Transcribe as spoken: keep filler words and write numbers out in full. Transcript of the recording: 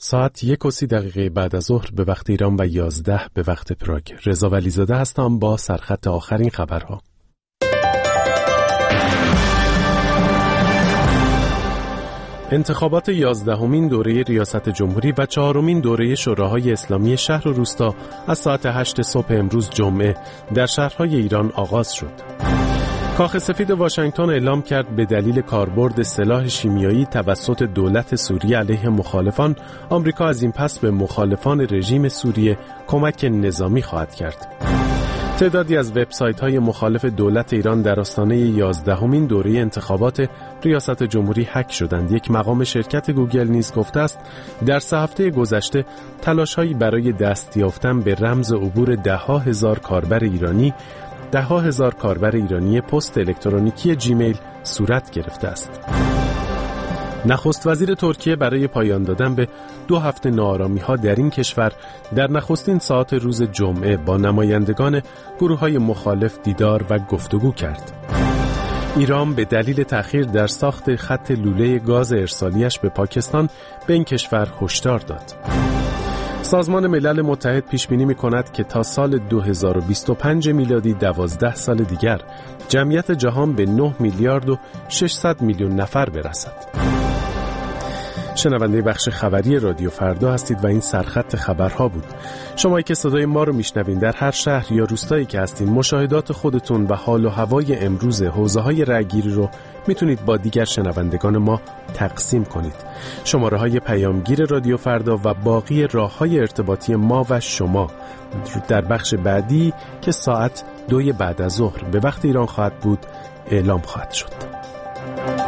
ساعت یک و سی دقیقه بعد از ظهر به وقت ایران و یازده به وقت پراگ. رضا ولیزاده هستم با سرخط آخرین خبرها. انتخابات یازدهمین دوره ریاست جمهوری و چهارمین دوره شوراهای اسلامی شهر و روستا از ساعت هشت صبح امروز جمعه در شهرهای ایران آغاز شد. کاخ سفید واشنگتن اعلام کرد به دلیل کاربرد سلاح شیمیایی توسط دولت سوریه علیه مخالفان، آمریکا از این پس به مخالفان رژیم سوریه کمک نظامی خواهد کرد. تعدادی از وبسایت‌های مخالف دولت ایران در آستانه یازدهمین دوره انتخابات ریاست جمهوری هک شدند. یک مقام شرکت گوگل نیز گفته است در سه هفته گذشته تلاش‌هایی برای دست یافتن به رمز عبور ده‌ها هزار کاربر ایرانی ده‌ها هزار کاربر ایرانی پست الکترونیکی جیمیل صورت گرفته است. نخست وزیر ترکیه برای پایان دادن به دو هفته ناآرامی‌ها در این کشور در نخستین ساعات روز جمعه با نمایندگان گروه‌های مخالف دیدار و گفتگو کرد. ایران به دلیل تأخیر در ساخت خط لوله گاز ارسالیش به پاکستان به این کشور هشدار داد. سازمان ملل متحد پیش بینی می‌کند که تا سال دو هزار و بیست و پنج میلادی دوازده سال دیگر جمعیت جهان به نه میلیارد و ششصد میلیون نفر برسد. شنونده بخش خبری رادیو فردا هستید و این سرخط خبرها بود. شمایی که صدای ما رو میشنوین در هر شهر یا روستایی که هستین، مشاهدات خودتون و حال و هوای امروز حوزه‌های رأی‌گیری رو میتونید با دیگر شنوندگان ما تقسیم کنید. شماره‌های پیامگیر رادیو فردا و باقی راه‌های ارتباطی ما و شما در بخش بعدی که ساعت دوی بعد از ظهر به وقت ایران خواهد بود اعلام خواهد شد.